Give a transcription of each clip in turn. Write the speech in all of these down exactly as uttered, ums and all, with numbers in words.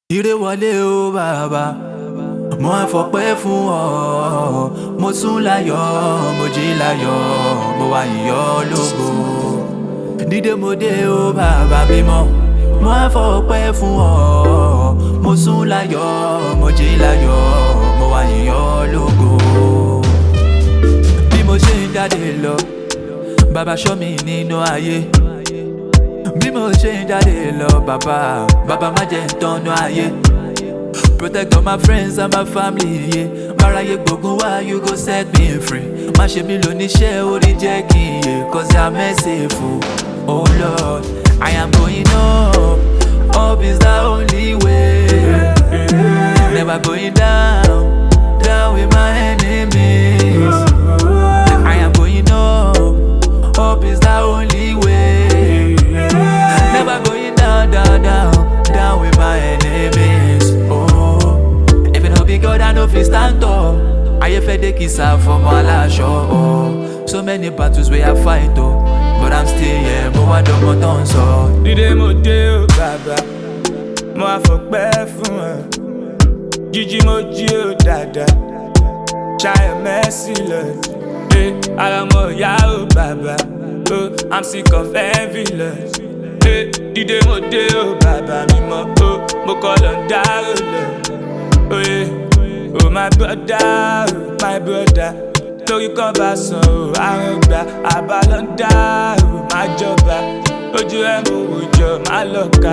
Ire wọlé o bàbá, mo á fọpẹ́ fún ọ. Mo sùn láyọ̀, mo jí láyọ̀, mo wá yìn ọ́ lógo. Dídé mo dé o bàbá mímọ́, mo á fọpẹ́ fún ọ. Mo sùn láyọ̀, mo jí láyọ̀, mo wá yìn ọ́ lógo. Bí mo ṣe ń jáde lọ, bàbá ṣọ́ mi nínú ayé. Bí mo ṣe ń jáde lọ, bàbá, bàbá má jẹ́ n tọ́nú ayé. Protect all my friends and my family, yeah. Máráyé gbógun wá, you go set me free. Má ṣe mí lóníṣẹ́ orí jẹ́ kí n yè, cause I'm merciful. Oh Lord, I am going up, up is the only way. Never going down, down with my enemies. I am going up, up is the only way. Never going down, down, down, down with my enemies. Oh, if it no be God, I know fi stand tall. I fed the kiss out for my last show. Oh, so many battles where I fight, oh, but I'm still here. But I don't want to so. Dídé mo dé o bàbá, mo á fọpẹ́ fún ẹ. Jíjí mo jí o dáadáa, ṣayọ̀ mercy Lord. Hey, ara mo yá o bàbá, oh, I'm sick of envy Lord. Hey, dídé mo dé o bàbá mímọ́, oh, mo kọ́ lọ ń dárò lọ. Oh yeah, oh my brother, oh my brother. Lórí kan bá sàn o, àrùn gbà, àbá lọ ń dá o, má jọba. Ojú ẹ̀ mú òjò, má lọ ka.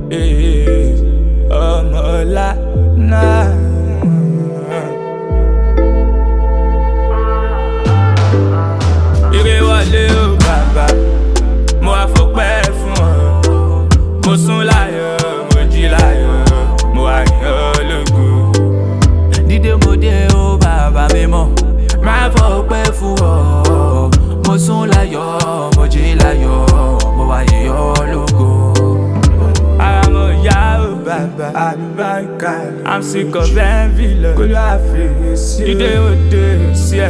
Ọmọ ọ̀la náà. Ire wọlé o bàbá, mo á fọpẹ́ fún ọ. Mo sùn láyọ̀, mo jí láyọ̀, mo wá yìn ọ́ lógo. Dídé mo dé o bàbá mímọ́, máa fọpẹ́ fún ọ. Mo sùn láyọ̀, mo jí láyọ̀, mo wá yìn ọ́ lógo. Ara mo yá o bàbá, àlùbáríkà. I'm sick of envy Lord. Kó ló àfiyèsí. Dídé mo dé sí